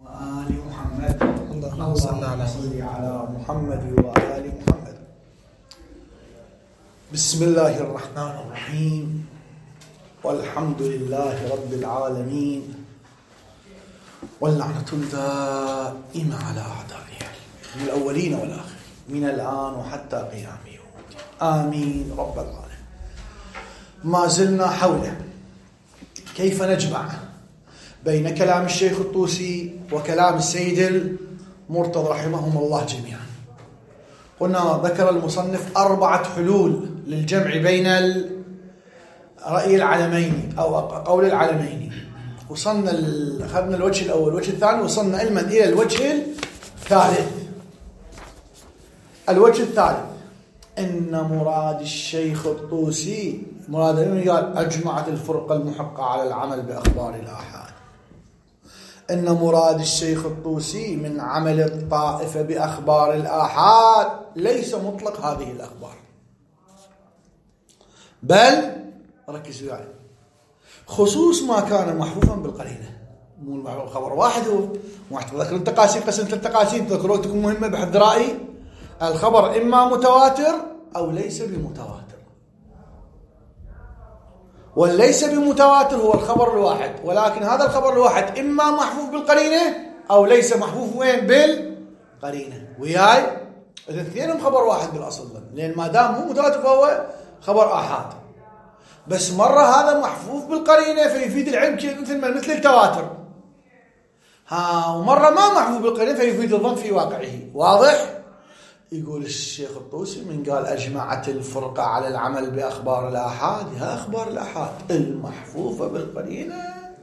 وآل محمد. اللهم صل على محمد وآل محمد. بسم الله الرحمن الرحيم، والحمد لله رب العالمين، واللعنة الدائمة على أعدائه من الأولين والآخرين من الآن وحتى قيام يوم الدين. آمين رب العالمين. ما زلنا حول كيف نجمع بين كلام الشيخ الطوسي وكلام السيد المرتضى رحمهم الله جميعا. قلنا ذكر المصنف 4 حلول للجمع بين رأي العلمين أو قول العلمين. وصلنا أخذنا الوجه الأول والوجه الثاني، وصلنا علما إلى الوجه الثالث. الوجه الثالث إن مراد الشيخ الطوسي مراد قال أجمعت الفرقة المحقة على العمل بأخبار الآحاد. إن مراد الشيخ الطوسي من عمل الطائفة بأخبار الآحاد ليس مطلق هذه الأخبار، بل ركزوا يعني خصوص ما كان محفوفا بالقرينة. مو خبر واحد هو محتوى. ذكر التقاسيم، قسمة التقاسيم ذكروتكم مهمة بحد رأيي. الخبر إما متواتر أو ليس بمتواتر، والليس بمتواتر هو الخبر الواحد، ولكن هذا الخبر الواحد إما محفوف بالقرينة أو ليس محفوف وين بالقرينة. وياي الاثنين خبر واحد بالأصل، لأن ما دام مو متواتر فهو خبر آحاد. بس مرة هذا محفوف بالقرينة فيفيد العلم مثل التواتر، ومرة ما محفوف بالقرينة فيفيد الظن في واقعه. واضح؟ يقول الشيخ الطوسي من قال أجمعت الفرقة على العمل بأخبار الآحاد، ها أخبار الآحاد المحفوفة بالقرينة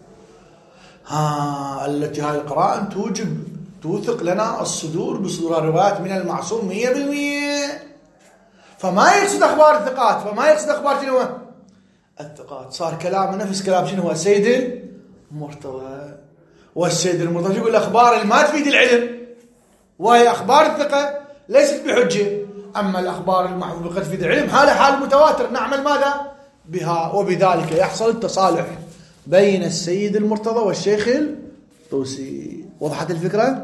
التي هاي القراءة توثق لنا الصدور بصدور الروايات من المعصوم 100%. فما يقصد أخبار الثقات، فما يقصد أخبار شنو الثقات. صار كلام نفس كلام شنو هو السيد المرتضى. والسيد المرتضى يقول الأخبار اللي ما تفيد العلم وهي أخبار الثقة ليست بحجة، أما الأخبار المحفوظة قد تفيد العلم حال متواتر نعمل ماذا بها. وبذلك يحصل التصالح بين السيد المرتضى والشيخ الطوسي. وضحت الفكرة؟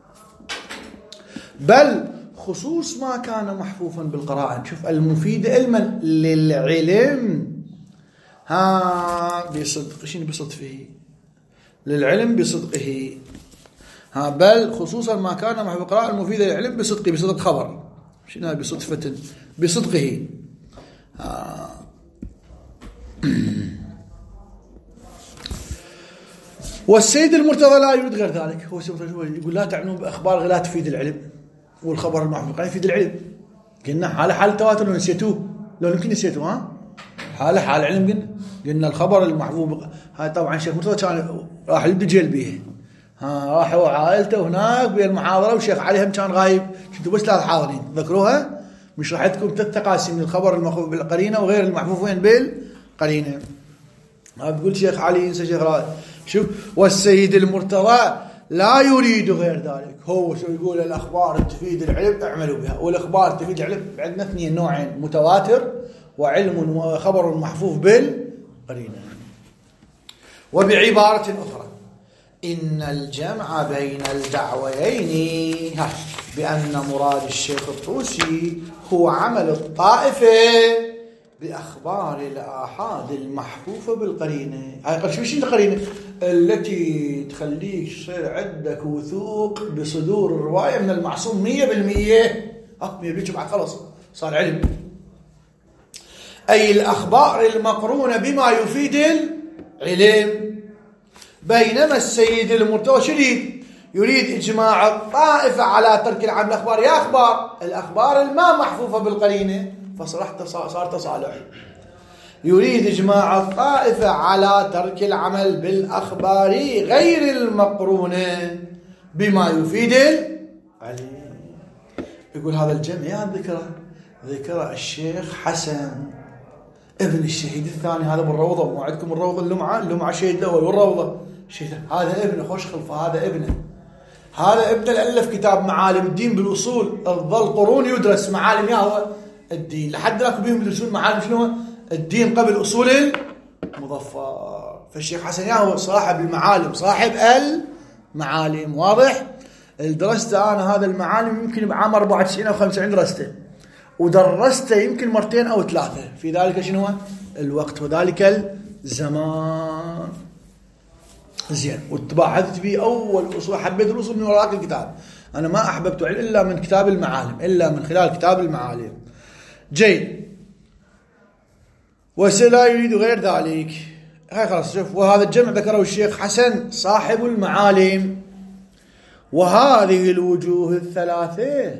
بل خصوص ما كان محفوفا بالقراءة. شوف المفيد علما للعلم بصدق شنو بصدقه للعلم بصدقه. بل خصوصا ما كان محفوظ بالقراءة المفيدة للعلم بصدقه، بصدق خبر شنو بصدفة بصدقه. والسيد المرتضى لا يريد غير ذلك. هو يقول لا تعنون بأخبار لا تفيد العلم، والخبر المحفوظ يفيد العلم. قلنا حال تواتر لو نسيتوه، لو يمكن نسيتوه حال علم. قلنا الخبر المحفوظ هاي طبعا شيخ مرتضى كان راح يبدأ جلبيه، راحوا عائلته هناك بالمحاضرة، وشيخ علي هم كان غايب، كنتوا بس 3 حاضرين ذكروها. مش راح لكم 3 تقاسيم من الخبر المحفوظ بالقرينة وغير المحفوظ وين بالقرينة. بقول شيخ علي ينسى شيخ راي. شوف والسيد المرتضى لا يريد غير ذلك. هو شو يقول الأخبار تفيد العلم اعملوا بها، والأخبار تفيد العلم عندنا 2 نوعين، متواتر وعلم وخبر محفوظ بالقرينة. وبعبارة أخرى إن الجمع بين الدعويين بأن مراد الشيخ الطوسي هو عمل الطائفة بأخبار الآحاد المحفوفة بالقرينة. هاي شو القرينة التي تخليك يصير عندك وثوق بصدور الرواية من المعصوم 100%. 100% بعد خلص صار علم. أي الأخبار المقرونة بما يفيد العلم. بينما السيد المرتضى يريد إجماع الطائفة على ترك العمل الأخبار. يا أخبار الأخبار الما محفوفة بالقرينة صار تصالح. يريد إجماع الطائفة على ترك العمل بالأخبار غير المقرونة بما يفيد العلم. يقول هذا الجمع يا ذكر الشيخ حسن ابن الشهيد الثاني، هذا بالروضة. مو عندكم الروضة اللمعة شهيد الأول والروضة شهيد. هذا ابنه خوش خلفه، هذا ابنه اللي ألف كتاب معالم الدين بالأصول. الظل قرون يدرس معالم هو الدين لحد ذاك بيهم يدرسون معالم شنو الدين قبل أصول المظفر. فالشيخ حسن هو صاحب المعالم، صاحب معالم. واضح؟ درسته أنا هذا المعالم يمكن بعام 94 أو 95 درسته، ودرسته يمكن مرتين أو ثلاثة في ذلك شنو هو الوقت وذلك الزمان. زين. وتباحثت به أول أصول، حبيت الأصول من وراء الكتاب. أنا ما أحببت إلا من كتاب المعالم، إلا من خلال كتاب المعالم. جيد. ولا يريد غير ذلك. هاي خلاص شوف. وهذا الجمع ذكره الشيخ حسن صاحب المعالم. وهذه الوجوه الثلاثة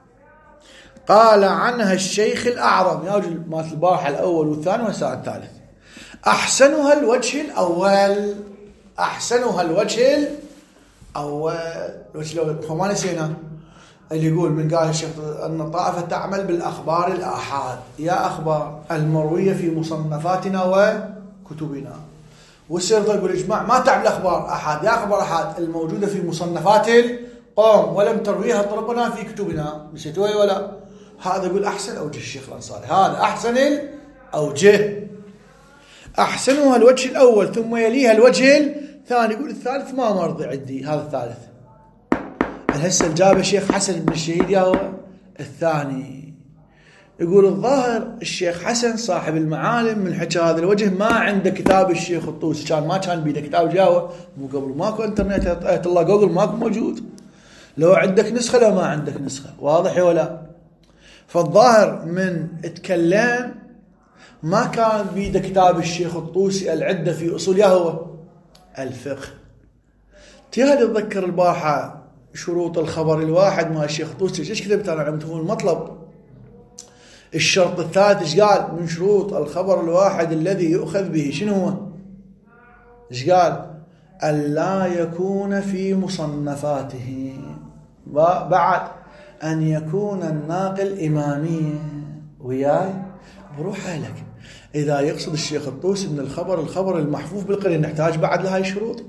قال عنها الشيخ الأعظم، يا مات البارحة الأول والثاني والساعة الثالث، أحسنها الوجه الأول. أحسنها الوجه الأول. فما نسينا اللي يقول من قال الشيخ أن الطائفة تعمل بالأخبار الآحاد، يا أخبار المروية في مصنفاتنا وكتبنا. والسير يقول الإجماع ما تعمل أخبار أحد، يا أخبار أحد الموجودة في مصنفات القوم ولم ترويها طرقنا في كتبنا. نسيتوها ولا؟ هذا يقول أحسن أوجه الشيخ الأنصاري، هذا أحسن الأوجه. أحسنها الوجه الأول ثم يليها الوجه الثاني. يقول الثالث ما مرضي عندي، هذا الثالث. هسه الجابه الشيخ حسن بن الشهيد يا هو الثاني. يقول الظاهر الشيخ حسن صاحب المعالم من حكى هذا الوجه ما عنده كتاب الشيخ الطوسي، ما كان بيده كتاب جاوه، مو قبل ماكو انترنت، آية الله جوجل ماكو موجود، لو عندك نسخة لو ما عندك نسخة. واضح ولا؟ فالظاهر من اتكلم ما كان بيده كتاب الشيخ الطوسي العدة في أصول يهوه الفقه. تيهد تذكر البارحة شروط الخبر الواحد مع الشيخ الطوسي، ايش كتبت انا على المطلب؟ الشرط الثالث ايش قال من شروط الخبر الواحد الذي يؤخذ به؟ شنو هو؟ ايش قال؟ ألا يكون في مصنفاته، بعد أن يكون الناقل إماميا. وياي بروح لك إذا يقصد الشيخ الطوسي من الخبر المحفوف بالقرينة نحتاج بعد لهاي الشروط.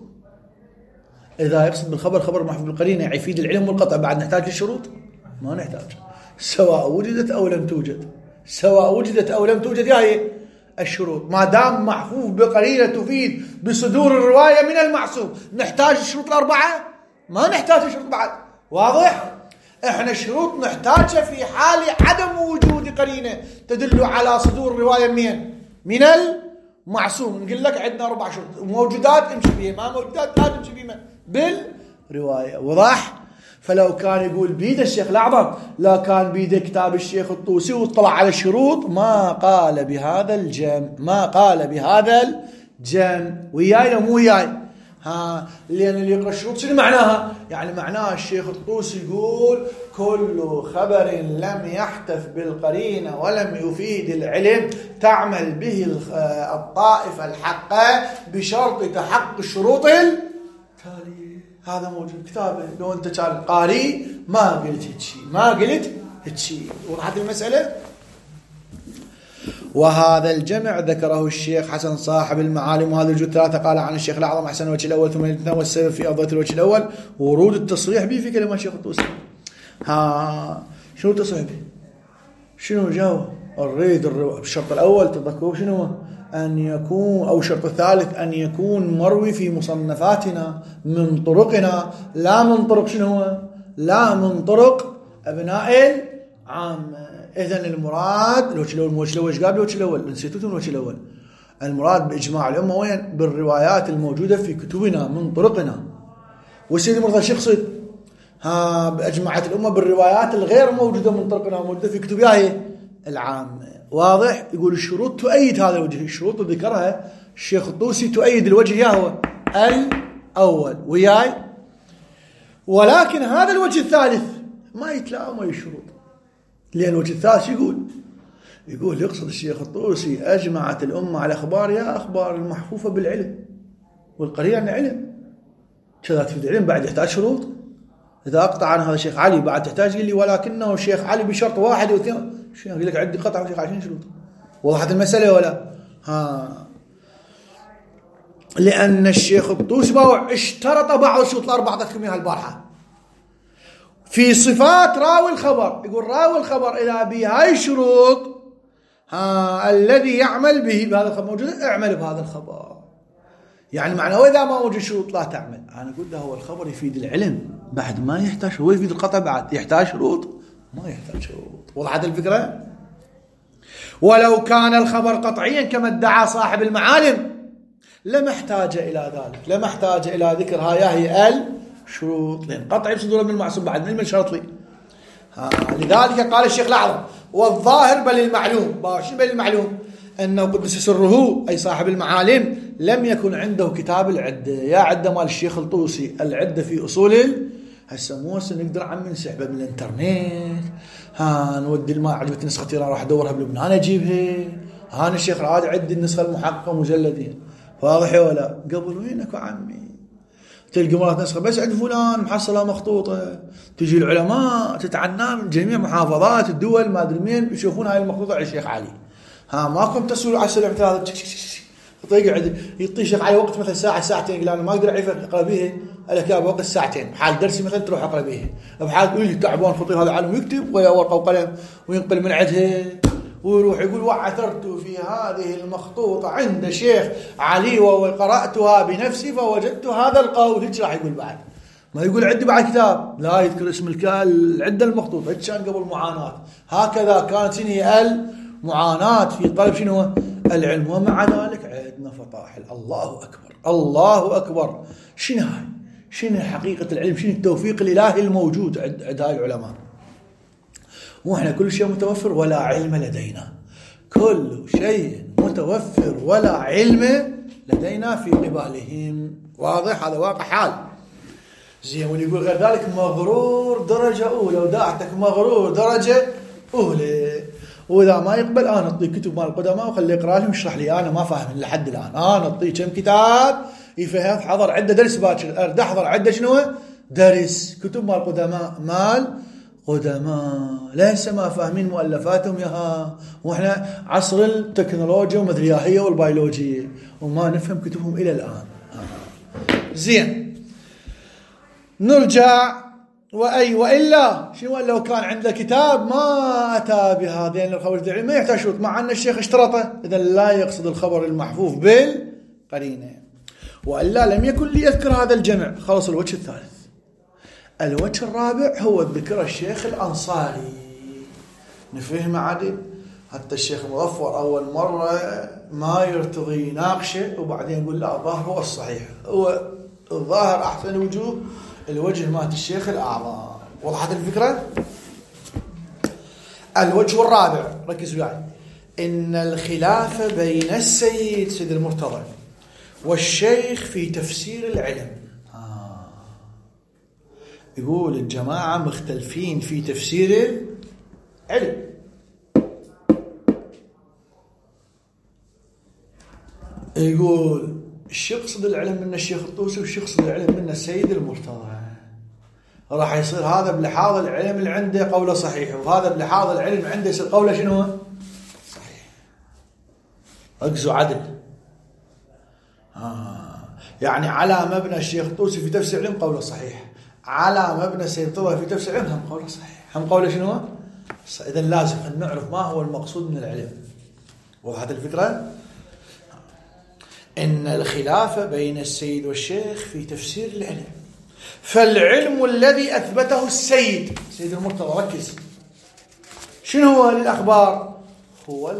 إذا يقصد بالخبر خبر محفوف بالقرينة يفيد العلم والقطع، بعد نحتاج للشروط؟ ما نحتاج، سواء وجدت أو لم توجد، سواء وجدت أو لم توجد هي الشروط، ما دام محفوف بقرينة تفيد بصدور الرواية من المعصوم. نحتاج الشروط الأربعة؟ ما نحتاج الشروط بعد. واضح؟ احنا الشروط نحتاجها في حال عدم وجود قرينة تدل على صدور الرواية من المعصوم. نقول لك عندنا 4 شروط، موجودات امشي بيها، ما موجودات لا تمشي بيها بالرواية. وضح؟ فلو كان يقول بيد الشيخ الأعظم، لا كان بيد كتاب الشيخ الطوسي واطلع على الشروط ما قال بهذا الجم، ما قال بهذا الجم. وياي لو مو وياي؟ لأن اللي يقرأ الشروط شنو معناها؟ يعني معناها الشيخ الطوسي يقول كل خبر لم يحتف بالقرينة ولم يفيد العلم تعمل به الطائفة الحقة بشرط تحقق الشروط التالية. هذا موجود كتابه، لو أنت كان قاري ما قلت هالشيء، ما قلت هالشيء. وضحت المسألة؟ وهذا الجمع ذكره الشيخ حسن صاحب المعالم. وهذا الوجه الثلاثة قال عن الشيخ الأعظم أحسن الوجه الأول ثم الاثنين، والسبب في أفضل الوجه الأول ورود التصريح به في كلمات الشيخ الطوسي. شنو التصريح به؟ شنو جاوب؟ الشرط الأول تذكروا شنو؟ أن يكون، أو الشرط الثالث أن يكون مروي في مصنفاتنا من طرقنا، لا من طرق شنو؟ لا من طرق أبناء العامة. إذن المراد الوجه الأول قبل الوجه الأول نسيتوا الوجه الأول. المراد بإجماع الأمة وين؟ بالروايات الموجودة في كتبنا من طرقنا. والسيد المرضى شو يقصد؟ بأجمعت الأمة بالروايات الغير موجودة من طرقنا موجودة في كتبها العامة. واضح؟ يقول الشروط تؤيد هذا الوجه، الشروط ذكرها الشيخ الطوسي تؤيد الوجه ياهو الأول. وياي؟ ولكن هذا الوجه الثالث ما يتلائم ويا الشروط، لأن الوجه الثالث يقول يقصد الشيخ الطوسي أجمعت الأمة على أخبار، يا أخبار المحفوفة بالعلم والقرينة علم، كذا تفيد العلم بعد يحتاج شروط. إذا أقطع عن هذا الشيخ علي بعد تحتاج لي ولكنه الشيخ علي بشرط 1 و2، شو يقول لك عندي قطع الشيخ عشان شروط. وضحت المسألة ولا؟ لأن الشيخ الطوسي اشترط بعض الشروط الأربعة ذكرهم إياها البارحة في صفات راوي الخبر. يقول راوي الخبر إذا بهاي الشروط الذي يعمل به بهذا الخبر موجود، اعمل بهذا الخبر. يعني معناه إذا ما وجد شروط لا تعمل. أنا أقول له هو الخبر يفيد العلم بعد ما يحتاج، هو يفيد القطع بعد يحتاج شروط؟ ما يحتاج شروط. وضحت الفكرة؟ ولو كان الخبر قطعيا كما ادعى صاحب المعالم لما احتاج إلى ذلك، لما احتاج إلى ذكر هي الشروط، لأن قطعي بصدور من المعصوم بعد من شرط لي. لذلك قال الشيخ الأعظم والظاهر بل المعلوم، بل المعلوم أنه قدس سره أي صاحب المعالم لم يكن عنده كتاب العدة. يا عدة مال الشيخ الطوسي العدة في أصول هسه مو هسه نقدر عم نسحبها من الانترنت، نودي ما عجبت نسختي راح ادورها بلبنان اجيبها، الشيخ راد عندي النسخه المحققه مجلدين، واضح ولا؟ قبل وينك عمي؟ تلقى مرات نسخه بس عند فلان محصله مخطوطه، تجي العلماء تتعنى من جميع محافظات الدول ما ادري مين يشوفون هاي المخطوطه على الشيخ علي. ماكم تسول على السلام ثلاثه يقعد يعطي الشيخ علي وقت مثلا ساعه ساعتين، يقول انا ما اقدر اعرف اقرا بيها الكتاب وقت ساعتين، بحال درسي مثلا تروح اقرا بيها، بحال تقول لي تعبان خطير هذا عالم يكتب ويا ورقه وقلم وينقل من عندها ويروح يقول وعثرت في هذه المخطوطه عند شيخ علي وقراتها بنفسي فوجدت هذا القول. هيك راح يقول بعد، ما يقول عندي بعد كتاب، لا يذكر اسم العده المخطوطه. هيك كان قبل معاناه، هكذا كانت هي المعاناه في طلب شنو؟ العلم. ومع ذلك عندنا فطاحل. الله أكبر الله أكبر. شنو هاي؟ شنو حقيقة العلم؟ شنو التوفيق الإلهي الموجود عند هاي العلماء؟ وإحنا كل شيء متوفر ولا علم لدينا، كل شيء متوفر ولا علم لدينا في قبالهم. واضح؟ هذا واقع حال. زين. واللي يقول غير ذلك مغرور درجة أولى، وداعتك مغرور درجة أولى. وإذا ما يقبل أنا أعطيه كتب مال القدماء وخليه يقرأ لهم يشرح لي، أنا ما فاهم لحد الآن. أنا أعطيه كم كتاب يفهم، حضر عدة درس باكر، أرد أحضر عدة شنو درس كتب مال القدماء، مال قدماء ليس ما فاهمين مؤلفاتهم ياها، وإحنا عصر التكنولوجيا والمدرياهية والبيولوجية وما نفهم كتبهم إلى الآن. زين. نرجع. وإلا شنو لو كان عنده كتاب ما أتى بهذين الخبر العلمي ما يحتاج شروط، مع أن الشيخ اشترطه، إذا لا يقصد الخبر المحفوظ بالقرينة. وإلا لم يكن ليذكر هذا الجمع. خلص الوجه الثالث. الوجه الرابع هو ذكر الشيخ الأنصاري. نفهم عادي حتى الشيخ مظفر أول مرة ما يرتضي يناقشه، وبعدين يقول لا الظاهر هو الصحيح، هو الظاهر أحسن وجوه الوجه مات الشيخ الأعظم. وضحت الفكرة؟ الوجه الرابع ركز وياي. إن الخلاف بين السيد سيد المرتضى والشيخ في تفسير العلم. يقول الجماعة مختلفين في تفسير العلم. يقول الشيخ يقصد العلم من الشيخ الطوسي والشيخ يقصد العلم من السيد المرتضى. راح يصير هذا بلحاظ العلم اللي عنده قوله صحيح، وهذا بلحاظ العلم عنده يصير قوله شنو؟ صحيح. ركزوا عدل. يعني على مبنى الشيخ الطوسي في تفسير العلم قوله صحيح، على مبنى السيد المرتضى في تفسير العلم هم قوله صحيح، هم قوله شنو؟ إذا لازم أن نعرف ما هو المقصود من العلم. وضحت الفكرة؟ إن الخلاف بين السيد والشيخ في تفسير العلم، فالعلم الذي أثبته السيد سيد المرتضى ركز شنو هو للأخبار؟ هو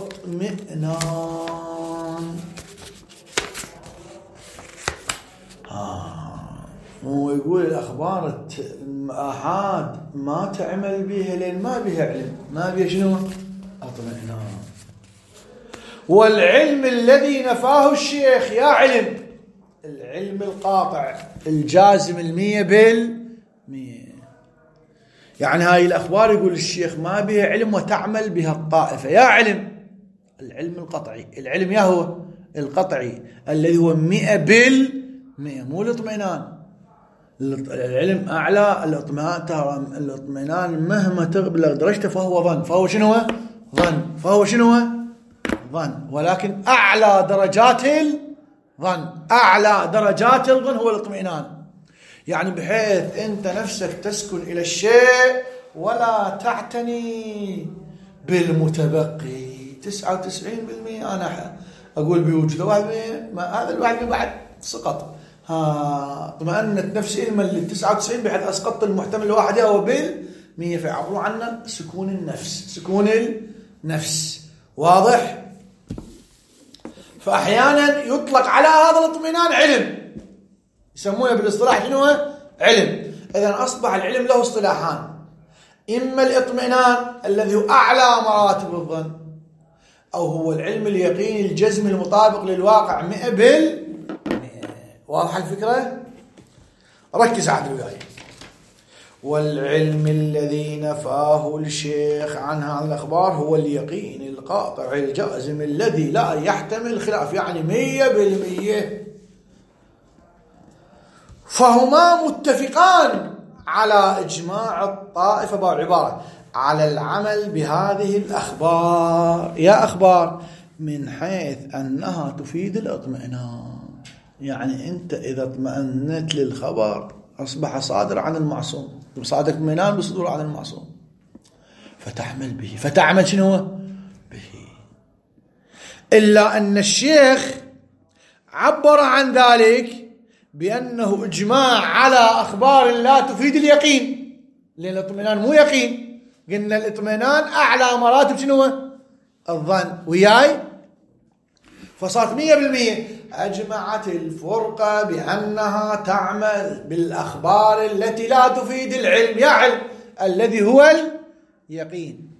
الاطمئنان. هو يقول الأخبار آحاد ما تعمل بها لأن ما بها علم، ما بها شنو؟ اطمئنان. والعلم الذي نفاه الشيخ يا علم العلم القاطع الجازم 100%. يعني هاي الأخبار يقول الشيخ ما بها علم وتعمل بها الطائفة. يا علم العلم القطعي، العلم يا هو القطعي الذي هو 100%، مو الاطمئنان. العلم أعلى الاطمئنان، ترى الاطمئنان مهما تغلق درجته فهو ظن، فهو شنو؟ ظن، فهو شنو؟ ظن. ولكن أعلى درجات الظن، أعلى درجات الظن هو الاطمئنان. يعني بحيث أنت نفسك تسكن إلى الشيء ولا تعتني بالمتبقي. 99% أنا أقول بوجود 1%، هذا الواحد بعد سقط. اطمأنت نفسي علما لل99 بحيث أسقطت المحتمل الواحد هو بال100، فيعبروا عنه سكون النفس. سكون النفس واضح. فأحيانا يطلق على هذا الاطمئنان علم، يسمونه بالاصطلاح شنو؟ علم. إذن أصبح العلم له اصطلاحان: إما الاطمئنان الذي هو أعلى مراتب الظن، أو هو العلم اليقيني الجزم المطابق للواقع 100%. واضح الفكرة؟ ركز على الولاية. والعلم الذي نفاه الشيخ عنها عن الأخبار هو اليقين القاطع الجازم الذي لا يحتمل الخلاف، يعني 100%. فهما متفقان على إجماع الطائفة بعبارة على العمل بهذه الأخبار. يا أخبار من حيث أنها تفيد الاطمئنان، يعني أنت إذا اطمأنت للخبر أصبح صادر عن المعصوم، صادق اطمئنان بصدور عن المعصوم، فتحمل به، فتعمل شنو به. إلا أن الشيخ عبر عن ذلك بأنه إجماع على أخبار لا تفيد اليقين، لأن الاطمئنان مو يقين. قلنا الاطمئنان أعلى مراتب شنو؟ الظن. وياي؟ فصارت 100%. أجمعت الفرقة بأنها تعمل بالأخبار التي لا تفيد العلم، يا علم الذي هو اليقين.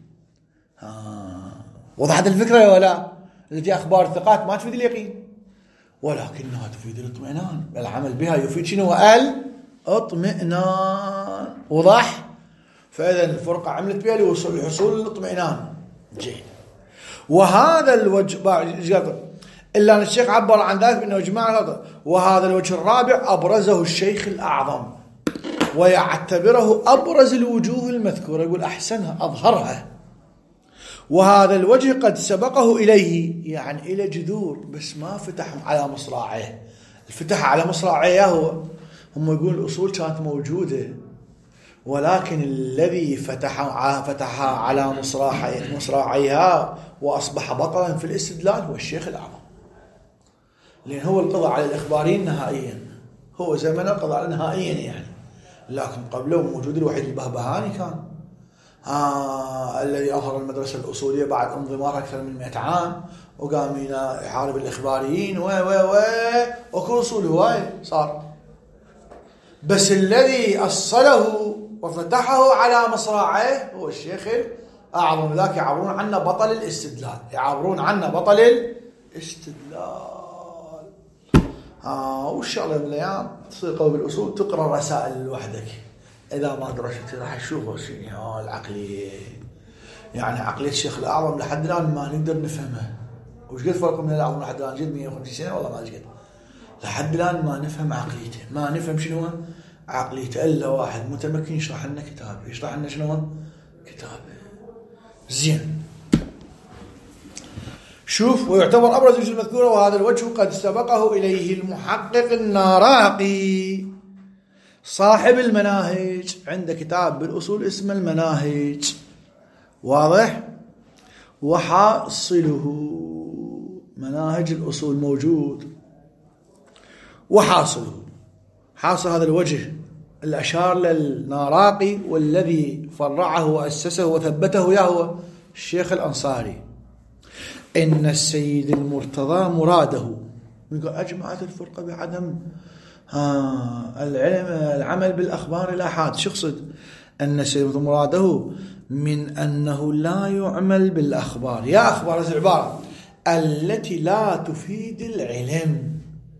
وضحت الفكرة ولا؟ التي أخبار الثقات ما تفيد اليقين ولكنها تفيد الاطمئنان، العمل بها يفيد شنو؟ الاطمئنان. وضح؟ فإذا الفرقة عملت بها لحصول الاطمئنان. جيد. وهذا الوجه إلا أن الشيخ عبر عن ذلك بأنه إجماع. وهذا الوجه الرابع أبرزه الشيخ الأعظم ويعتبره أبرز الوجوه المذكورة، يقول أحسنها أظهرها. وهذا الوجه قد سبقه إليه، يعني إلى جذور، بس ما فتح على مصراعيه. الفتح على مصراعيه هم يقول الأصول كانت موجودة، ولكن الذي فتحها على مصراعيها وأصبح بطلا في الاستدلال هو الشيخ الأعظم، لأن هو القضاء على الإخباريين نهائيا، هو زمن القضاء نهائيا يعني. لكن قبله موجود الوحيد البهبهاني كان الذي أظهر المدرسة الأصولية بعد انضمار أكثر من 100 عام، وقام يحارب الإخباريين وكل أصول هواي صار. بس الذي أصله وفتحه على مصراعيه هو الشيخ الأعظم. ذاك يعبرون عنه بطل الاستدلال، يعبرون عنه بطل الاستدلال. وإن شاء الله من الأيام تصير قوي بالأصول تقرأ رسائل لوحدك، إذا ما درست راح تشوفه شنو العقلية. يعني عقلية الشيخ الأعظم لحد الآن ما نقدر نفهمها. وش قد فرق من الأعظم لحد الآن؟ جد 150 سنة والله ما قد. لحد الآن ما نفهم عقليته، ما نفهم شنو عقليته إلا واحد متمكن يشرح لنا كتابه، يشرح لنا شنو كتابه. زين. شوف، ويعتبر أبرز الوجوه المذكورة. وهذا الوجه قد سبقه إليه المحقق الناراقي صاحب المناهج، عنده كتاب بالأصول اسمه المناهج. واضح؟ وحاصله مناهج الأصول موجود، وحاصله حاصل هذا الوجه الأشار للناراقي، والذي فرعه وأسسه وثبته يهو الشيخ الأنصاري. إن السيد المرتضى مراده، أجمعت الفرقة بعدم العمل بالأخبار الآحاد. شو يقصد؟ أن السيد مراده من أنه لا يعمل بالأخبار، يا أخبار هذه العبارة التي لا تفيد العلم،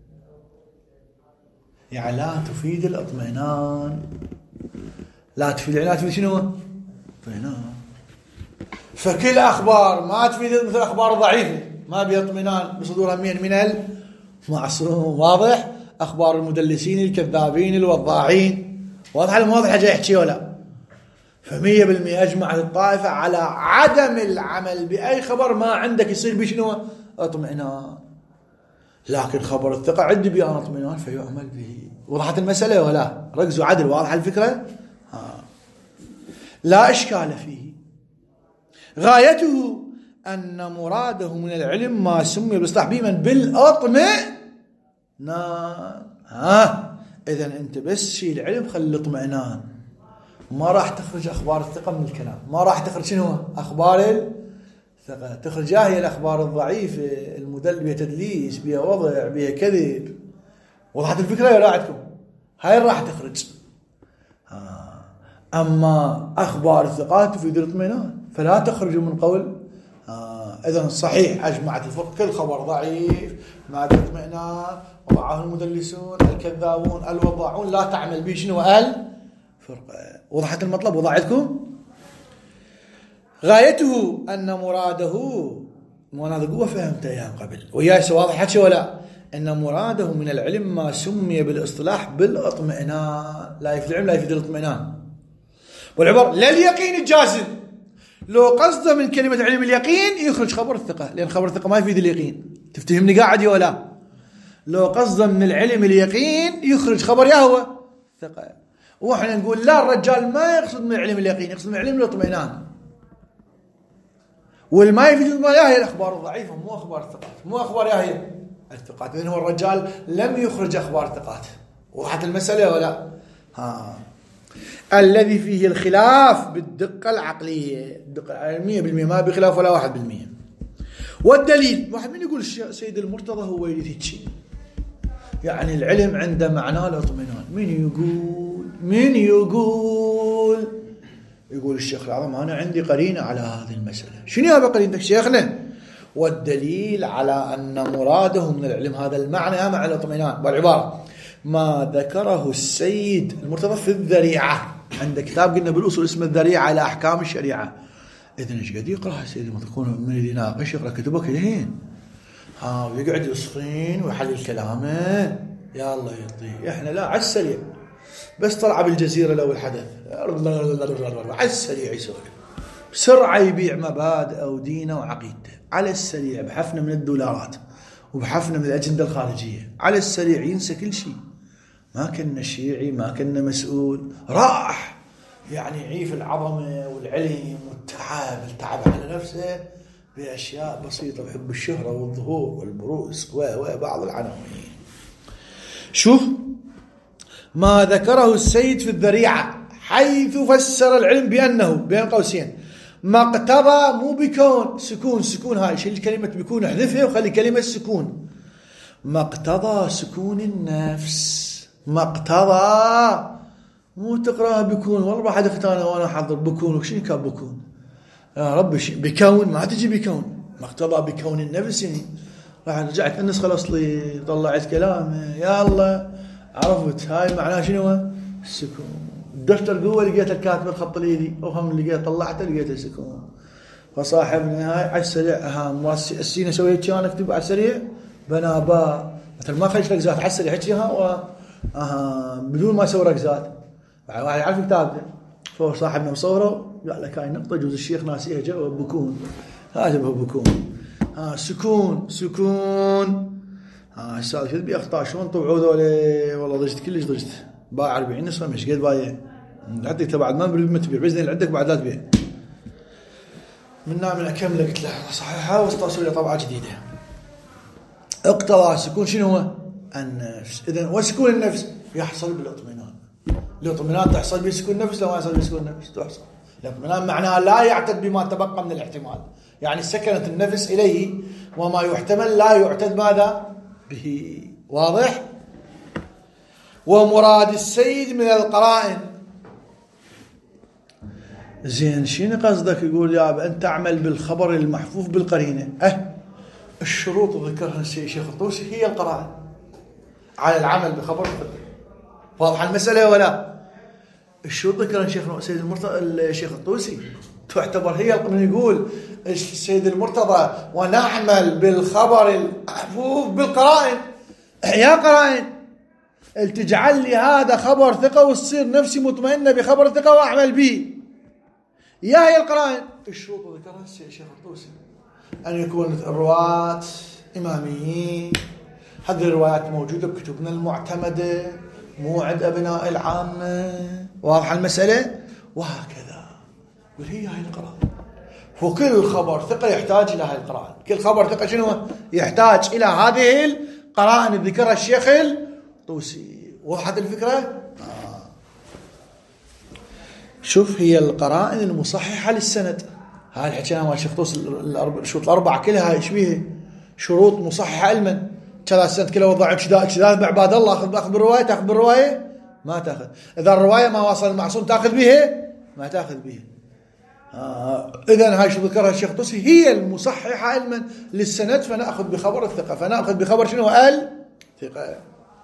يعني لا تفيد الاطمئنان. لا تفيد العلم، لا تفيد شنو؟ اطمئنان. فكل أخبار ما تفيد، مثل أخبار ضعيفة ما بها اطمئنان بصدورها من المعصوم. واضح؟ أخبار المدلسين الكذابين الوضاعين. واضح المواضح جاي يحكي ولا؟ 100% أجمعت الطائفة على عدم العمل بأي خبر ما عندك يصير بشنو؟ اطمئنان. لكن خبر الثقة عندي بيان اطمئنان فيعمل به. وضحت المسألة ولا؟ ركزوا عدل. واضح الفكرة؟ لا إشكال فيه. غايته أن مراده من العلم ما سمي بالاصطلاح بمن؟ بالاطمئنان. إذن أنت بس شيل العلم خلي الاطمئنان، ما راح تخرج أخبار الثقة من الكلام، ما راح تخرج شنو أخبار الثقة، تخرج هي الأخبار الضعيفة المدل بها تدليس بها وضع بها كذب. وضحت الفكرة يا راعتكم؟ هاي راح تخرج. أما أخبار الثقات تفيد الاطمئنان فلا تخرج من قول. إذن صحيح أجمعت الفقه كل خبر ضعيف ما اطمئنان وضعه المدلسون الكذابون الوضاعون لا تعمل به شنو فرقة. وضحت المطلب؟ وضعتكم غايته أن مراده وانا قوة فهمت أيام قبل وياي واضح حكي ولا أن مراده من العلم ما سمي بالاصطلاح بالاطمئنان. لا يفيد العلم لا يفيد الاطمئنان. والعبر لا اليقين الجازم. لو قصده من كلمة علم اليقين يخرج خبر الثقة، لأن خبر الثقة ما يفيد اليقين. تفتهمني قاعد ولا؟ لو قصده من العلم اليقين يخرج خبر يهوى ثقة. وإحنا نقول لا، الرجال ما يقصد من علم اليقين، يقصد من علم الاطمئنان. والما يفيد الاطمئنان هي الأخبار الضعيفة مو أخبار الثقات، مو أخبار هي الثقات. إذن هو الرجال لم يخرج أخبار الثقات. وضحت المسألة ولا؟ الذي فيه الخلاف بالدقة العقلية، الدقة العلمية بالمية، ما بخلاف ولا 1%. والدليل واحد من يقول سيد المرتضى هو يريد شيء، يعني العلم عنده معناه الاطمئنان. من يقول الشيخ العظم أنا عندي قرينة على هذه المسألة. شنو هذا قرينتك شيخنا؟ والدليل على أن مراده من العلم هذا المعنى مع الاطمئنان. والعبارة ما ذكره السيد المرتضى في الذريعة، عند كتاب قلنا بالأصول اسمه الذريعة إلى أحكام الشريعة. إذن إيش قد يقرأ السيد المرتضى؟ يكون من يناقش يقرأ كتبه كلهين ويقعد يصفين ويحلل كلامه يا الله يرضي. إحنا لا، على السريع بس طلع بالجزيرة لو الحدث على السريع يسوي بسرعة يبيع مبادئه ودينه وعقيدته على السريع، بحفنة من الدولارات وبحفنة من الأجندة الخارجية على السريع، ينسى كل شيء. ما كنا شيعي، ما كنا مسؤول، راح يعني يعيف العظمة والعلم والتعب، التعب على نفسه بأشياء بسيطة وحب الشهرة والظهور والبروز وبعض العناوين. شوف ما ذكره السيد في الذريعة حيث فسر العلم بأنه بين قوسين ما اقتضى، مو بكون، سكون هاي شيل كلمة بكون احذفها وخلي كلمة سكون. ما اقتضى سكون النفس، ما اقتضى، مو تقراها بكون. والله بحد اختانه وانا حضر بكون وشنو كان بكون يا رب بكون، ما تجي بكون. ما اقتضى بكون النفس يعني راح رجعت النسخة الأصلي طلعت كلامه يا الله عرفت هاي معناه شنو السكون. الدفتر قوة لقيت الكاتب الخط الإيدي وهم لقيت طلعته لقيت السكون. فصاحبنا هاي على السريع السينة سويت كان اكتب على السريع بنابا مثل ما خليش ركزات على السريع حكيها بدون ما يسوي ركزات. واحد يعرف كتابته فهو صاحبنا مصوره قال لك هاي نقطة جوز الشيخ ناسيها جواب بكون، هذا هو بكون. سكون السؤال كذا بيخطأ شلون طبعوا ذولي؟ والله ضجت كلش ضجت باع 40 نسخة مش قد بايع حتى انت بعد ما تبيع باذن اللي عندك بعد لا تبيع. من اكمل قلت له صحيحه واستوصل الى طبعه جديده. اقتضى سكون شنو هو؟ النفس. اذا وسكون النفس يحصل بالاطمئنان. الاطمئنان تحصل بسكون النفس، لو ما يحصل بسكون النفس تحصل. الاطمئنان معناه لا يعتد بما تبقى من الاحتمال، يعني سكنت النفس اليه وما يحتمل لا يعتد ماذا به. واضح؟ ومراد السيد من القرائن. زين شنو قصدك؟ يقول يا أنت تعمل بالخبر المحفوف بالقرينة. الشروط ذكرها الشيخ الطوسي هي القرائن على العمل بخبر القرينة. واضح المسألة ولا؟ الشروط ذكرها السيد المرتضى الشيخ الطوسي تعتبر هي من يقول السيد المرتضى ونعمل بالخبر المحفوف بالقرائن. يا قرائن تجعل لي هذا خبر ثقة وتصير نفسي مطمئنة بخبر ثقة وأعمل به. يا هي القرائن. الشروط ذكرها الشيخ الطوسي أن يكون الرواة إماميين، هذه الروايات موجودة بكتبنا المعتمدة مو عند أبناء العامة. واضح المسألة؟ وهكذا وهي هاي القرائن. وكل خبر ثقة يحتاج إلى هاي القرائن. كل خبر ثقة شنو يحتاج إلى هذه قرائن ذكرها الشيخ الطوسي. وضحت الفكرة؟ شوف، هي القرائن المصححة للسند، هاي الحكينا مال الشيخ طوسي، الشروط الأربعة كلها ايش بيها؟ شروط مصححة علما. كذا السند كله وضع كذا بعباد الله، أخذ بالرواية، تأخذ بالرواية ما تأخذ. إذا الرواية ما وصل المعصوم تأخذ بها ما تأخذ بها. إذن هاي شو ذكرها الشيخ طوسي هي المصححة علما للسند، فنأخذ بخبر الثقة، فنأخذ بخبر شنو؟ الثقة.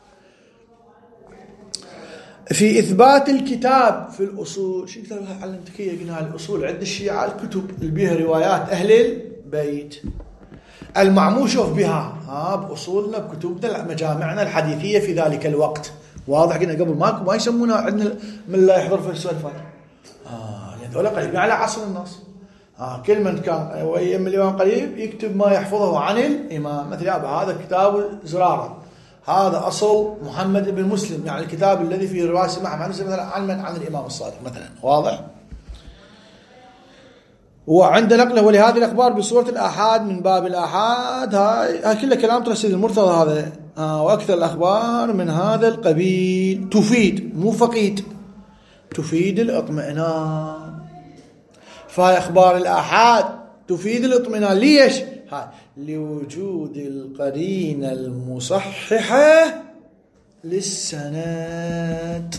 في إثبات الكتاب في الأصول، شو كتاب علمتك هي؟ قلنا الأصول عند الشيعة الكتب اللي بيها روايات أهل البيت المعموشوف بها بأصولنا بكتبنا مجامعنا الحديثية في ذلك الوقت. واضح؟ قلنا قبل ما يسمونها عندنا من لا يحضر في السؤال لأن ذولا قريبين على عصر الناس. كل من كان ويم الإمام قريب يكتب ما يحفظه عن الإمام. مثل هذا كتاب زرارة، هذا أصل محمد بن مسلم، يعني الكتاب الذي فيه رواية سماع مثلا عن الإمام الصادق مثلا. واضح؟ وعند نقله ولهذه الأخبار بصورة الآحاد من باب الآحاد، هاي كله كلام ترى سيد المرتضى هذا. وأكثر الأخبار من هذا القبيل تفيد، مو فقيد، تفيد الاطمئنان. فهي أخبار الآحاد تفيد الاطمئنان. ليش؟ لوجود القرينة المصححة للسند،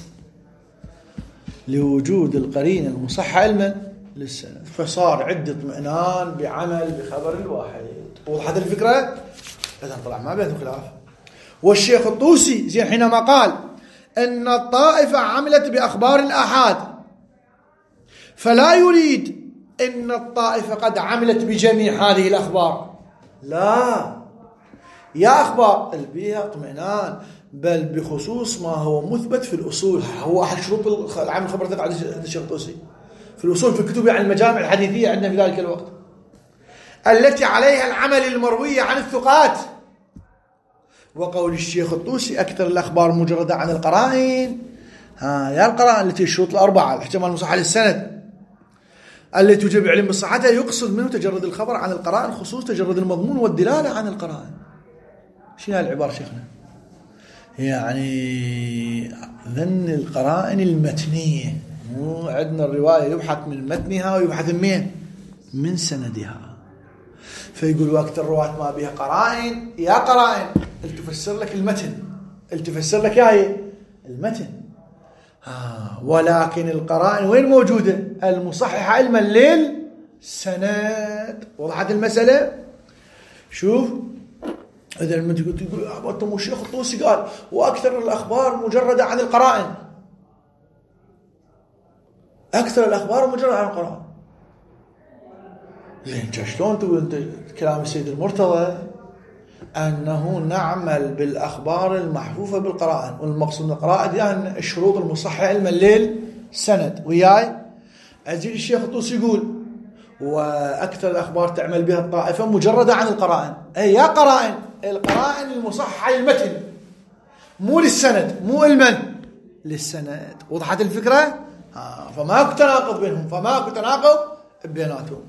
لوجود القرينة المصححة علما للسند، فصار عدة اطمئنان بعمل بخبر الواحد. وضحت الفكرة؟ إذن طلع ما بينهم خلاف. والشيخ الطوسي زين حينما قال أن الطائفة عملت بأخبار الآحاد فلا يريد أن الطائفة قد عملت بجميع هذه الأخبار، لا، يا أخبار البيها اطمئنان، بل بخصوص ما هو مثبت في الأصول. هو أحد شروط العمل خبرتك عند الشيخ الطوسي في الأصول، في الكتب عن المجامع الحديثية عندنا في ذلك الوقت، التي عليها العمل المروي عن الثقات. وقول الشيخ الطوسي أكثر الأخبار مجردة عن القرائن، يا القرائن التي الشروط الأربعة، الاحتمال المصحح للسند التي توجب علم بصحتها، يقصد منه تجرد الخبر عن القرائن، خصوص تجرد المضمون والدلالة عن القرائن. شنو هالعبارة شيخنا؟ يعني ذن القرائن المتنية، مو عندنا الرواية يبحث من متنها ويبحث من سندها. فيقول وقت الرواة ما بها قرائن، يا قرائن التفسر لك المتن، التفسر لك يا المتن. ولكن القرائن وين موجودة؟ المصححة علما للسند. وضحت المسألة؟ شوف، إذا لما تقول الشيخ الطوسي قال وأكثر الأخبار مجردة عن القرائن، أكثر الأخبار مجردة عن القرائن، زين شلون تقول أنت كلام السيد المرتضى أنه نعمل بالأخبار المحفوفة بالقرائن، والمقصود من القرائن يعني الشروط المصححة علما للسند. وياي أجل الشيخ الطوسي يقول وأكثر الأخبار تعمل بها الطائفة مجردة عن القرائن، أي يا قرائن القرائن المصححة للمتن، مو للسند، مو المن للسند. وضحت الفكرة؟ فما تناقض بينهم، فما تناقض بيناتهم.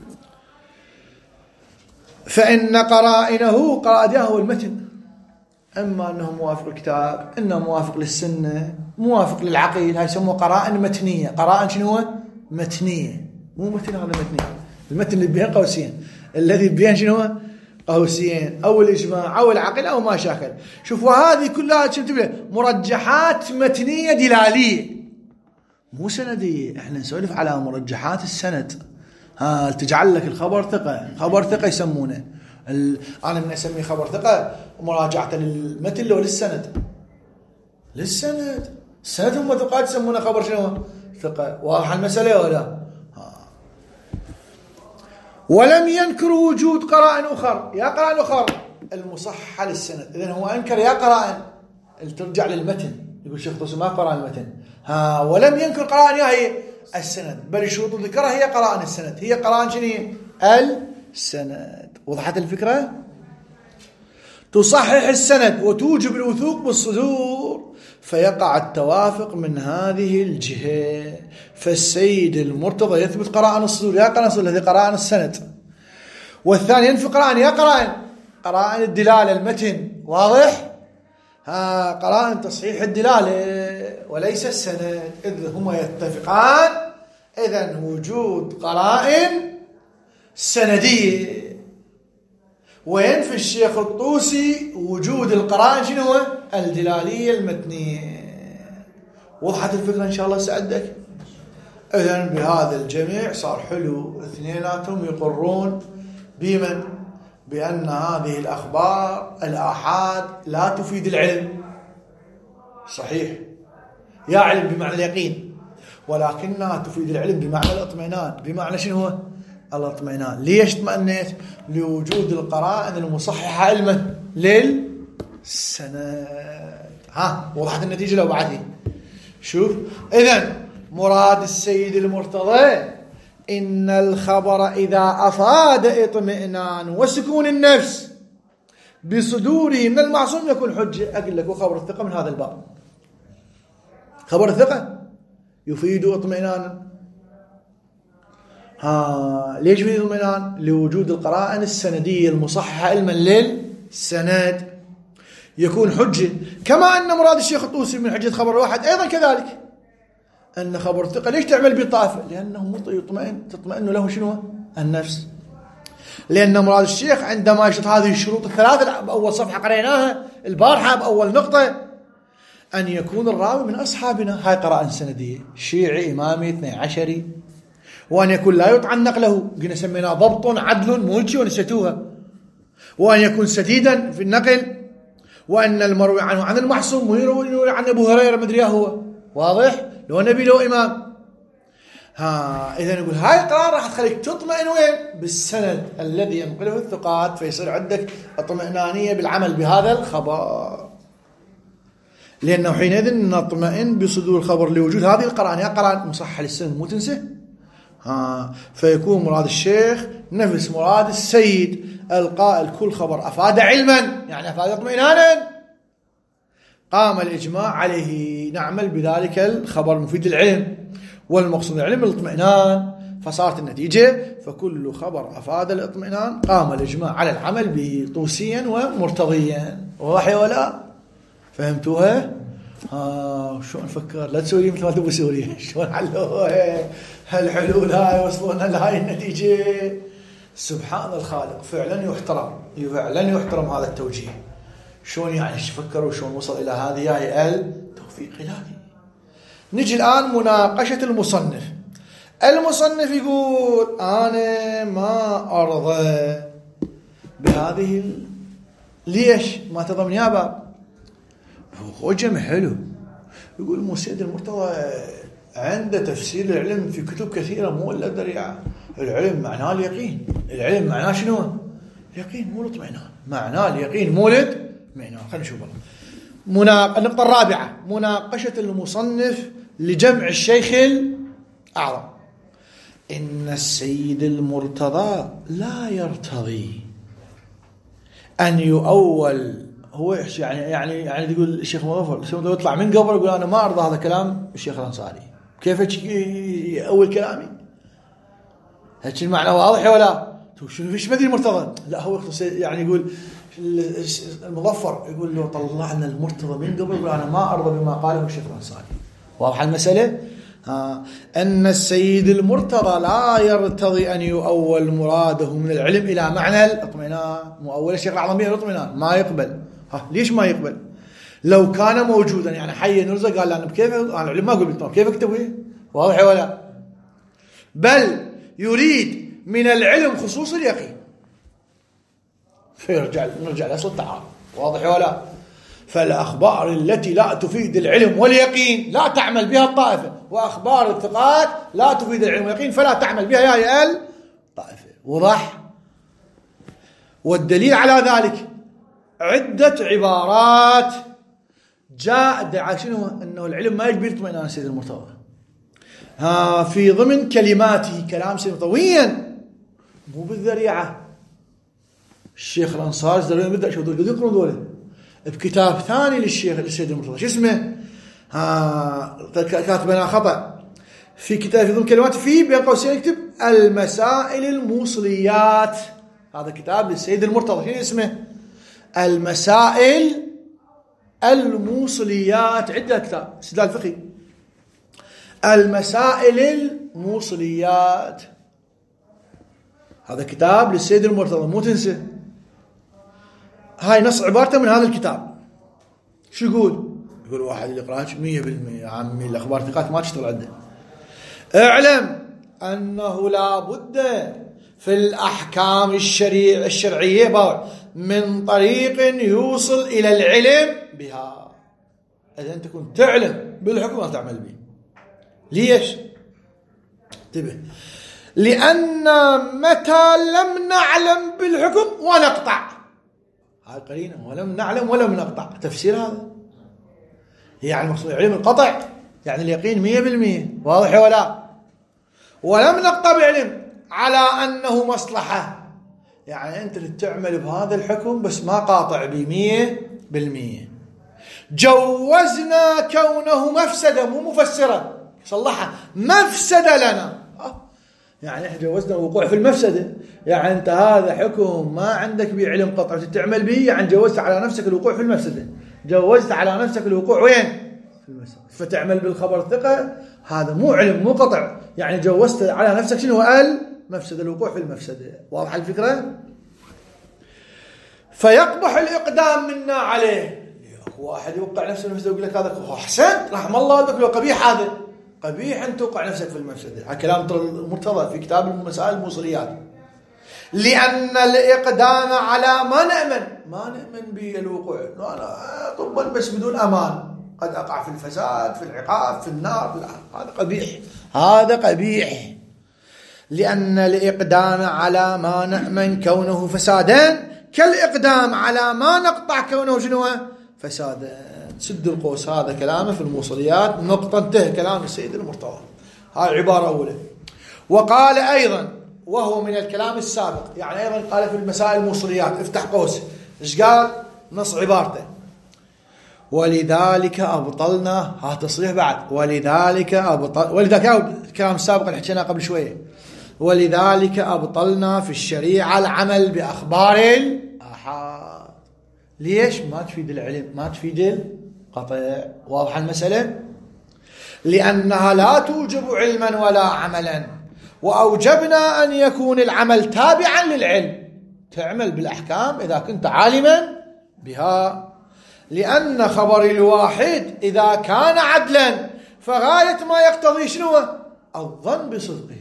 فإن قرائنه قرائنه هو المتن، أما أنه موافق الكتاب، إنه موافق للسنة، موافق للعقيل، هاي يسموه قرائن متنية. قرائن شنو هو؟ متنية، مو متن، هذا متنية. المتن اللي بين قوسين، الذي بين شنو هو؟ قوسين، أو الإجماع أو العقل أو ما شاكل. شوفوا هذه كلها مرجحات متنية دلالية، مو سندية. احنا نسولف على مرجحات السند، تجعل لك الخبر ثقة. خبر ثقة يسمونه أنا من أسميه خبر ثقة مراجعة للمتن لو للسند. للسند، السند هم ثقات يسمونه خبر شنو؟ ثقة. واضح المسألة ولا؟ ولم ينكر وجود قرائن أخر، يا قرائن أخر المصححة للسند. إذن هو أنكر يا قرائن اللي ترجع للمتن. يقول الشيخ طوسي ما قرائن المتن، ولم ينكر قرائن يا هي السند، بل الشروط ذكرها هي قرائن السند، هي قرائن شنو؟ السند. وضحت الفكرة؟ تصحح السند وتوجب الوثوق بالصدور، فيقع التوافق من هذه الجهة. فالسيد المرتضى يثبت قرائن الصدور، يا قرائن الصدور التي قرائن السند، والثاني ينفي قرائن يا قرائن الدلالة المتن واضح؟ قرائن تصحيح الدلالة وليس السند، إذ هما يتفقان. إذن وجود قرائن سندية، وينفي الشيخ الطوسي وجود القرائن شنو هو؟ الدلالية المتنية. وضحت الفكرة إن شاء الله سعدك؟ إذن بهذا الجميع صار حلو، اثنيناتهم يقرون بمن؟ بأن هذه الأخبار الآحاد لا تفيد العلم. صحيح، يا علم بمعنى اليقين، ولكنها تفيد العلم بمعنى الاطمئنان. بمعنى شنو هو؟ الاطمئنان. ليش اطمئنيت؟ لوجود القرائن المصححة علما للسند. وضحت النتيجة لو بعدين؟ شوف، إذن مراد السيد المرتضى إن الخبر إذا أفاد اطمئنان وسكون النفس بصدوره من المعصوم يكون حجة. أقول لك وخبر الثقة من هذا الباب. خبر الثقة يفيد اطمئنانا. ليش يفيد اطمئنان؟ لوجود القرائن السندية المصححة علما للسند يكون حجة. كما أن مراد الشيخ الطوسي من حجة خبر واحد أيضا كذلك أن خبر الثقة ليش تعمل بالطائفة؟ لأنه تطمئن له شنو؟ النفس. لأن مراد الشيخ عندما يشرط هذه الشروط الثلاثة بأول صفحة قريناها البارحة بأول نقطة، أن يكون الراوي من أصحابنا، هاي قرائن سندية، شيعي إمامي 12، وأن يكون لا يطعن نقله، قلنا سميناه ضبط عدل ملكي ونسيتوها، وأن يكون سديدا في النقل، وأن المروي عنه عن المحصوم ويروي عن أبو هريرة مدري هو. واضح؟ لو نبي لو إمام. إذا نقول هاي القرار راح تخليك تطمئن وين؟ بالسند الذي ينقله الثقات، فيصير عندك اطمئنانية بالعمل بهذا الخبر. لأنه حينئذ نطمئن بصدور الخبر لوجود هذه القرائن. يا قرائن مصححة للسند مو تنسى. فيكون مراد الشيخ نفس مراد السيد القائل كل خبر أفاد علما، يعني أفاد اطمئنانا، قام الإجماع عليه، نعمل بذلك الخبر مفيد العلم، والمقصود العلم الاطمئنان. فصارت النتيجة فكل خبر أفاد الاطمئنان قام الإجماع على العمل به طوسيا ومرتضيا. واضح ولا؟ فهمتوها؟ شو نفكر؟ لا تسوي مثل ما تبغى سوريا. شلون حلوها هالحلول هاي وصلونا لهاي النتيجة؟ سبحان الخالق، فعلا يحترم، فعلا يحترم هذا التوجيه. شلون يعني فكروا شلون وصل إلى هذه التوفيق إلهي. نجي الآن مناقشة المصنف. المصنف يقول أنا ما أرضى بهذه ليش ما تضمن يا باب؟ هو جمع حلو. يقول مو سيد المرتضى عنده تفسير العلم في كتب كثيرة مو إلا الذريعة. العلم معناه اليقين. العلم معناه شنو؟ اليقين مو الاطمئنان. معناه اليقين مو الاطمئنان. خلينا نشوف النقطة الرابعة مناقشة المصنف لجمع الشيخ الأعظم. إن السيد المرتضى لا يرتضي أن يؤول. هو يعني يقول الشيخ مظفر يطلع من قبر يقول أنا ما أرضى هذا كلام الشيخ الأنصاري. كيف أول كلامي؟ هالشي المعنى واضح ولا؟ شنو فيش مدري المرتضى؟ لا هو يعني يقول المظفر يقول له طلعنا المرتضى من قبل يقول أنا ما أرضى بما قاله الشيخ الأنصاري. واضح المسألة؟ أن السيد المرتضى لا يرتضي أن يؤول مراده من العلم إلى معنى الاطمئنان. مؤول الشيخ الأعظم الاطمئنان ما يقبل. ليش ما يقبل؟ لو كان موجودا يعني حي نرزق قال لنا بكيف أنا العلم ما أقول كيف أكتبه؟ واضح ولا؟ بل يريد من العلم خصوص اليقين. نرجع لأصل التعارض. واضح ولا؟ فالأخبار التي لا تفيد العلم واليقين لا تعمل بها الطائفة، وأخبار الثقات لا تفيد العلم واليقين فلا تعمل بها يا الطائفة. وضح؟ والدليل على ذلك عدة عبارات جاء ادعى شنو؟ أنه العلم ما يجبر اطمئنان سيد المرتضى. في ضمن كلماته كلام سيد طويا مو بالذريعة. الشيخ الأنصاري زرين بدأ شو دول يقرون دول بكتاب ثاني للشيخ السيد المرتضى. شو اسمه؟ كاتبنا خطأ في كتاب في ضمن كلمات فيه بين قوسين يكتب المسائل الموصليات. هذا كتاب للسيد المرتضى. شو اسمه؟ المسائل الموصليات، عندها كتاب استدلال فقهي، المسائل الموصليات، هذا كتاب للسيد المرتضى مو تنسى. هاي نص عبارته من هذا الكتاب. شو يقول؟ يقول واحد اللي يقرأها 100% يا عمي الأخبار ثقات ما تشتغل عنده. اعلم أنه لا بد في الأحكام الشرعية من طريق يوصل إلى العلم بها. إذا أنت كنت تعلم بالحكم لا تعمل به. ليش؟ انتبه، لأن متى لم نعلم بالحكم ونقطع، هاي قرينة، ولم نعلم ولم نقطع، تفسير هذا يعني مقصود علم القطع يعني اليقين 100%، واضح ولا؟ ولم نقطع بعلم على أنه مصلحة، يعني أنت تعمل بهذا الحكم بس ما قاطع ب100%. جوزنا كونه مفسدة مو مفسرة، صلحها مفسدة لنا، يعني احنا جوزنا الوقوع في المفسدة، يعني انت هذا حكم ما عندك به علم قطع تعمل به، يعني جوزت على نفسك الوقوع في المفسدة، جوزت على نفسك الوقوع وين؟ في المفسدة، فتعمل بالخبر الثقة، هذا مو علم مو قطع، يعني جوزت على نفسك شنو؟ المفسدة، الوقوع في المفسدة. واضح الفكرة؟ فيقبح الإقدام منا عليه. واحد يوقع نفسه في المفسدة ويقول لك هذا أحسنت رحم الله والدك لو قبيح، هذا قبيح أن توقع نفسك في المفسدة. هذا كلام المرتضى في كتاب المسائل الموصليات. لأن الإقدام على ما نأمن بالوقوع، طبا بس بدون أمان، قد أقع في الفساد في العقاب في النار، هذا قبيح، هذا قبيح. لأن الإقدام على ما نأمن كونه فسادا كالإقدام على ما نقطع كونه شنو؟ فسادا. سد القوس، هذا كلامه في الموصليات، نقطة انتهى كلام السيد المرتضى. هاي عبارة أولى. وقال أيضا، وهو من الكلام السابق، يعني أيضا قال في المسائل الموصليات، افتح قوس، إيش قال؟ نص عبارته: ولذلك أبطلنا، ها تصريح بعد، ولذلك الكلام السابق اللي حكيناه قبل شوية، ولذلك أبطلنا في الشريعة العمل بأخبار الآحاد. ليش؟ ما تفيد العلم، ما تفيد القطع. واضح المسألة؟ لأنها لا توجب علما ولا عملا، وأوجبنا أن يكون العمل تابعا للعلم، تعمل بالأحكام إذا كنت عالما بها. لأن خبر الواحد إذا كان عدلا فغاية ما يقتضي شنو؟ الظن بصدقه،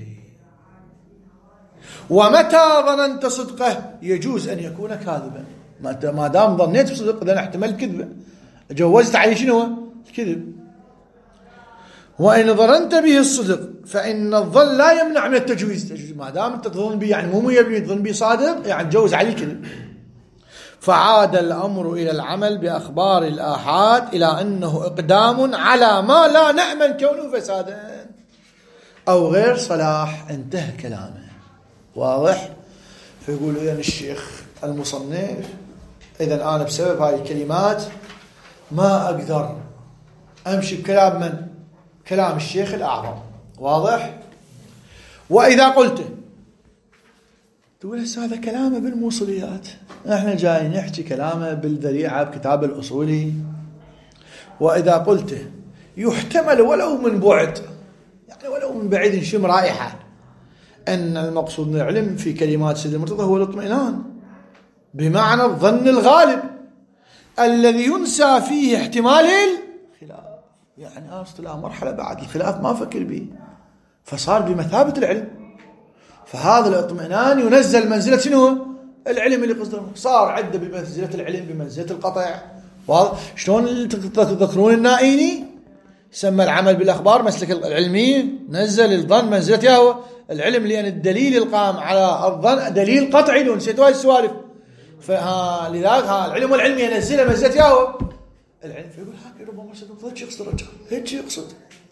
ومتى ظننت صدقه يجوز أن يكون كاذبا. ما دام ظنيت بصدق إذا احتمل كذبه، جوزت عليه شنو؟ الكذب. وإن ظننت به الصدق فإن الظن لا يمنع من التجويز، ما دام أنت تظن به يعني مو 100% تظن به صادق، يعني جوز عليه الكذب. فعاد الأمر إلى العمل بأخبار الآحاد إلى أنه إقدام على ما لا نأمن كونه فسادا أو غير صلاح. انتهى كلامه. واضح؟ فيقول إذن الشيخ المصنف، إذن أنا بسبب هاي الكلمات ما أقدر أمشي بكلام من؟ كلام الشيخ الأعظم. واضح؟ وإذا قلت تقول هذا كلامه بالموصليات، احنا جايين نحكي كلامه بالذريعة بكتاب الأصولي. وإذا قلت يحتمل ولو من بعد، يعني ولو من بعيد نشم رائحة، أن المقصود من العلم في كلمات سيد المرتضى هو الاطمئنان، بمعنى الظن الغالب الذي ينسى فيه احتمال الخلاف، يعني أصل مرحلة بعد الخلاف ما فكر به فصار بمثابة العلم، فهذا الاطمئنان ينزل منزلة شنو؟ العلم اللي قصده، صار عنده بمنزلة العلم بمنزلة القطع. شلون تذكرون النائيني سمى العمل بالأخبار مسلك العلمية، نزل الظن منزلة ياهو العلم، لأن الدليل القام على الظن دليل قطعي، دون نسيتوا هاي السوالف. لذلك العلم والعلم ينزله منزلة ياهو العلم. فيقول هاك ربما صدق يقصد الرجال هيك يقصد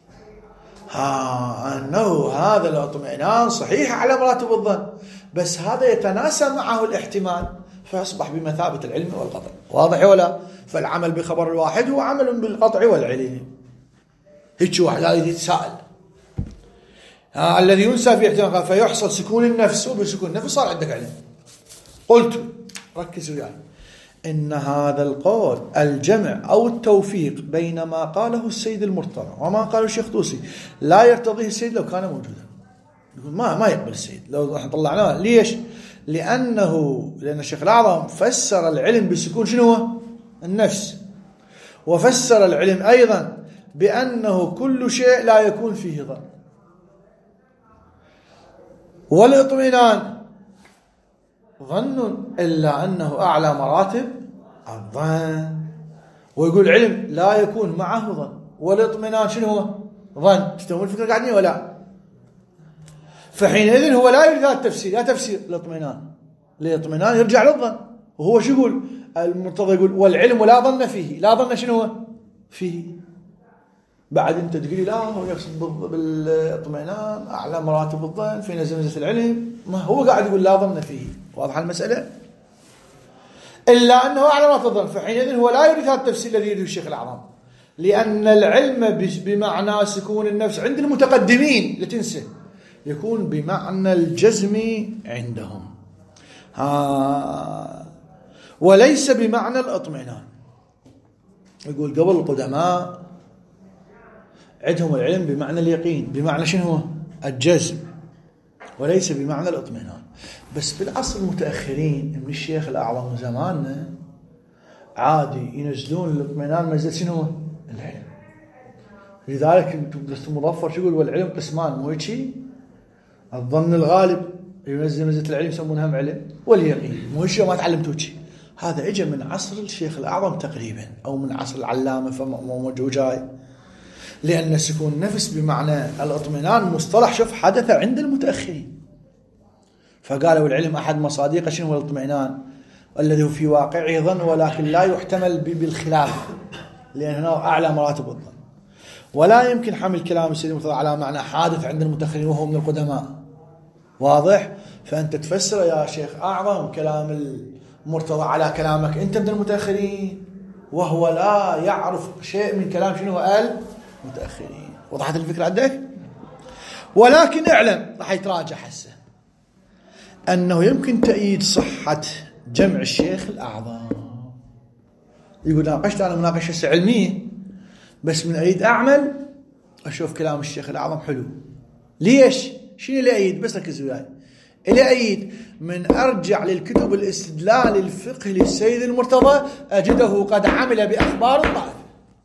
أنه هذا الاطمئنان صحيح على مراتب الظن، بس هذا يتناسى معه الاحتمال فأصبح بمثابة العلم والقطع. واضح ولا؟ فالعمل بخبر الواحد هو عمل بالقطع والعلم. هيك واحد هذا يتساءل الذي ينسى في احتمال فيحصل سكون النفس، وبسكون النفس صار عندك علم. قلت ركزوا يعني إن هذا القول الجمع أو التوفيق بين ما قاله السيد المرتضى وما قاله الشيخ طوسي لا يرتضيه السيد لو كان موجودا. يقول ما يقبل السيد لو احنا طلعناه. ليش؟ لأن الشيخ الأعظم فسر العلم بسكون شنو هو؟ النفس، وفسر العلم أيضا بأنه كل شيء لا يكون فيه ظن، والاطمئنان ظن إلا أنه أعلى مراتب الظن. ويقول العلم لا يكون معه ظن، والاطمئنان شنو هو؟ ظن. تستوعبون الفكرة قاعدين ولا؟ فحينئذ هو لا يريد هذا التفسير، لا تفسير الاطمئنان. الاطمئنان يرجع للظن، وهو شو يقول؟ المرتضى يقول والعلم لا ظن فيه. لا ظن شنو هو؟ فيه. بعد انت تقولي لا هو يقصد بالاطمئنان اعلى مراتب الظن في نزمزة العلم، ما هو قاعد يقول لا ظن فيه. واضحه المساله؟ الا انه اعلى مراتب الظن، فحينئذ هو لا يريد هذا التفسير الذي يريده الشيخ الأعظم، لان العلم بمعنى سكون النفس عند المتقدمين لا تنسى يكون بمعنى الجزم عندهم، وليس بمعنى الاطمئنان. يقول قبل القدماء عندهم العلم بمعنى اليقين، بمعنى شنو هو؟ الجزم، وليس بمعنى الاطمئنان. بس بالعصر المتأخرين من الشيخ الأعظم زماننا عادي ينزلون الاطمئنان منزل شنو هو؟ العلم. لذلك المظفر شو يقول؟ والعلم قسمان، مو هيك؟ الظن الغالب ينزل منزلة العلم يسمونها علم، واليقين مو هيك؟ ما تعلمتوا شيء. هذا اجى من عصر الشيخ الأعظم تقريبا، او من عصر العلامة فمو جاي، لأن سكون النفس بمعنى الاطمئنان مصطلح شوف حدث عند المتأخرين، فقالوا العلم أحد مصادقه شنو هو؟ الاطمئنان الذي هو في واقعه ظن ولكن لا يحتمل بالخلاف، لأن هنا أعلى مراتب الظن. ولا يمكن حمل كلام السيد المرتضى على معنى حادث عند المتأخرين وهو من القدماء. واضح؟ فأنت تفسر يا شيخ أعظم كلام المرتضى على كلامك أنت من المتأخرين، وهو لا يعرف شيء من كلام شنو هو المتأخرين. وضحت الفكرة عندك؟ ولكن اعلم راح يتراجع حسه أنه يمكن تأييد صحة جمع الشيخ الأعظم. يقول ناقشت أنا مناقشة علمية، بس من أريد أعمل أشوف كلام الشيخ الأعظم حلو. ليش؟ شنو اللي أيد؟ بس ركز وياي. اللي أيد من أرجع للكتب الاستدلال الفقهي للسيد المرتضى أجده قد عمل بأخبار الطائفة.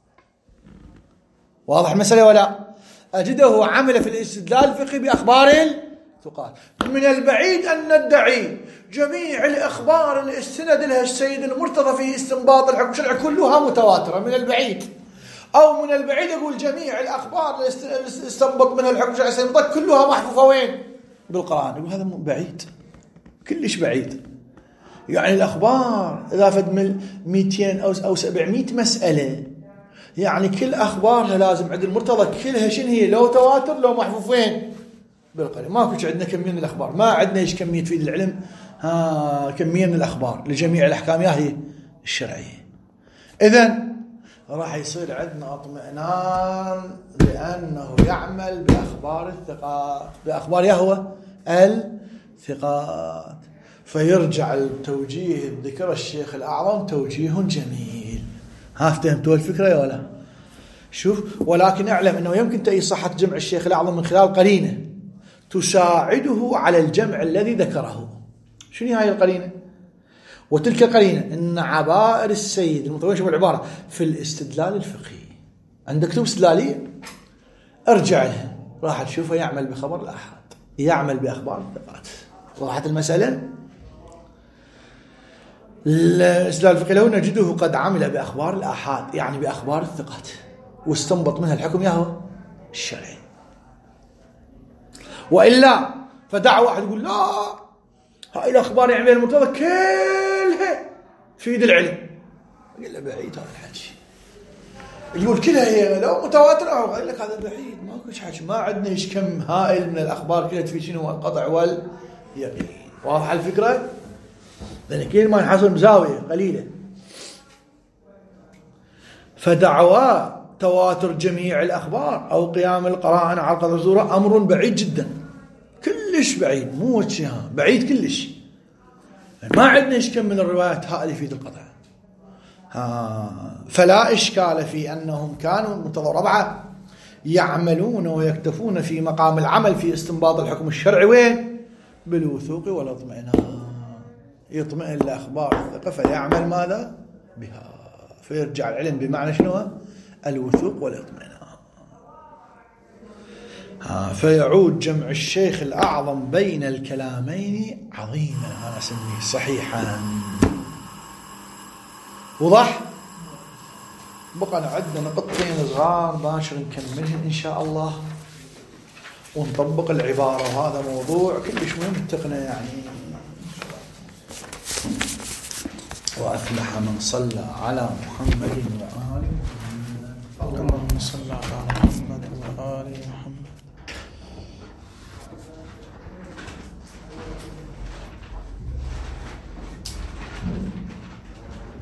واضح المسألة ولا؟ أجده عمل في الاستدلال الفقهي بأخبار الثقات. من البعيد أن ندعي جميع الأخبار اللي استند لها السيد المرتضى في استنباط الحكم الشرعي كلها متواترة، من البعيد. أو من البعيد أقول جميع الأخبار اللي استنبط منها الحكم الشرعي السيد المرتضى كلها محفوفة وين؟ بالقرآن. يقول هذا بعيد، كلش بعيد. يعني الأخبار إذا فد 200 أو 700 مسألة، يعني كل أخبارها لازم عند المرتضى كلها شنو هي؟ لو تواتر لو محفوفين بالقرآن. ماكوش عندنا كمية من الأخبار، ما عندنا إيش كمية تفيد العلم كمية من الأخبار لجميع الأحكام هي الشرعية. إذن راح يصير عندنا اطمئنان لأنه يعمل بأخبار الثقات، بأخبار يهوى الثقات، فيرجع التوجيه ذكر الشيخ الأعظم توجيه جميل. فهمتوا الفكرة يا ولا؟ شوف، ولكن اعلم أنه يمكن تأييد صحة جمع الشيخ الأعظم من خلال قرينة تساعده على الجمع الذي ذكره. شنو هاي القرينة؟ وتلك القرينة أن عبائر السيد المرتضى شوف العبارة في الاستدلال الفقهي. عندك كتب استدلالية ارجع لها راح تشوفه يعمل بخبر الآحاد، يعمل بأخبار الثقات. وضحت المسألة؟ الاستدلال الفقهي لو نجده قد عمل بأخبار الآحاد يعني بأخبار الثقات واستنبط منها الحكم يهو الشرعي. وإلا فدعوة واحد يقول لا هاي الأخبار يعمل المرتضى كلها في يد العلم، قال له بعيد هذا الحكي. يقول كلها هي لو متواترة، قال لك هذا بعيد، ماكوش حكي، ما عندنا ايش كم هائل من الأخبار كلها تفيد شنو القطع واليقين. واضح الفكرة؟ لأن كل ما يحصل مزاوية قليلة. فدعوى تواتر جميع الأخبار أو قيام القرائن على قدر الصورة أمر بعيد جدا، كلش بعيد، مو بعيد كلش. ما عندنا ايش كم من الروايات هائله في القطع. فلا إشكال في أنهم كانوا رابعة يعملون ويكتفون في مقام العمل في استنباط الحكم الشرعي وين؟ بالوثوق والاطمئنان. يطمئن لأخبار الثقة فيعمل ماذا؟ بها، فيرجع العلم بمعنى شنو؟ الوثوق والاطمئنان. فيعود جمع الشيخ الأعظم بين الكلامين عظيما، أنا أسميه صحيحا. وضح؟ بقى عندنا نقطتين صغار باشر نكملهم إن شاء الله ونطبق العبارة، وهذا موضوع كلش مهم تقنى يعني. وأفلح من صلى على محمد وآله محمد. اللهم صل على محمد وآل محمد.